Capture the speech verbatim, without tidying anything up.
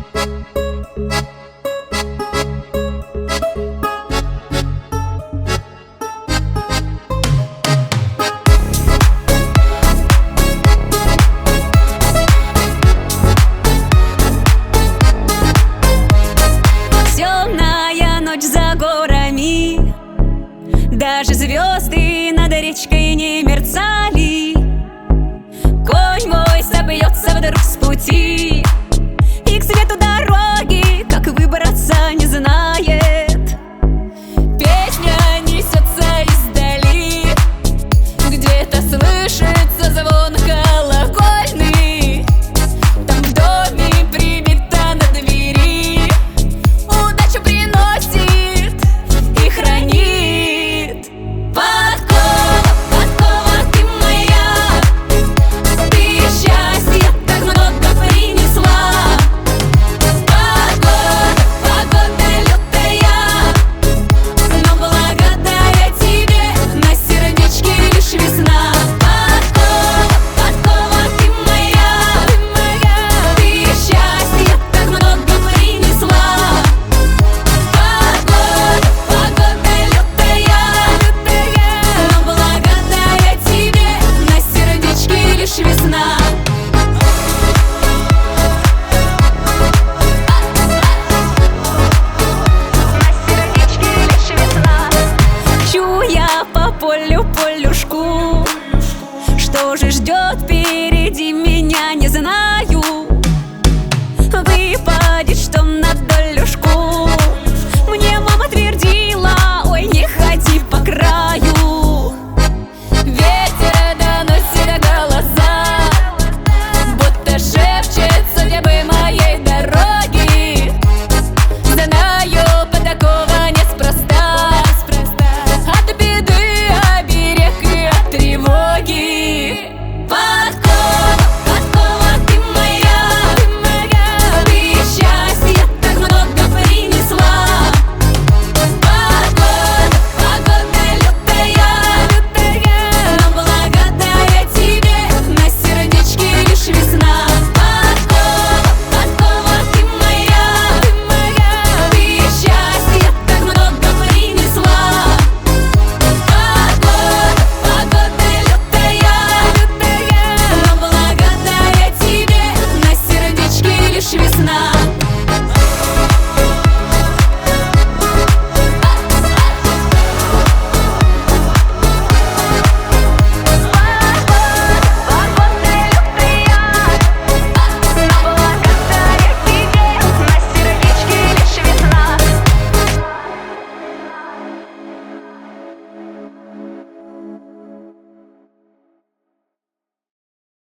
Даже звезды над речкой не мерцали. Конь мой собьется вдруг с пути и к свету дороги, как выбраться, не знает. Песня несется издали, где-то слышится звон колокольный. Там в доме прибита на двери, удачу приносит и хранит. Подкова, подкова, ты моя, ты счастья так много принесла. Погода, погода лютая, но благодаря тебе на сердечке лишь весна. Подкова, подкова, ты моя, ты моя, ты счастья так много принесла. Погода, погода лютая, но благодаря тебе на сердечке лишь весна. Чу я по полю полюшку, что же ждет впереди меня, не знаю. Выпадет что на долюшку. Мне мама твердила: ой, не ходи по краю. Ветер доносит голоса, будто шепчет судьбы моей дороги. Знаю, по такого неспроста, от беды оберег и от тревоги. Подкова, подкова, ты моя, ты моя, ты счастья так много принесла. Погода, погода лютая, лютая, но благодаря тебе на сердечке лишь весна. Подкова, подкова, ты моя, ты моя, ты счастья так много принесла. Погода, погода лютая, лютая, но благодаря тебе на сердечке лишь весна.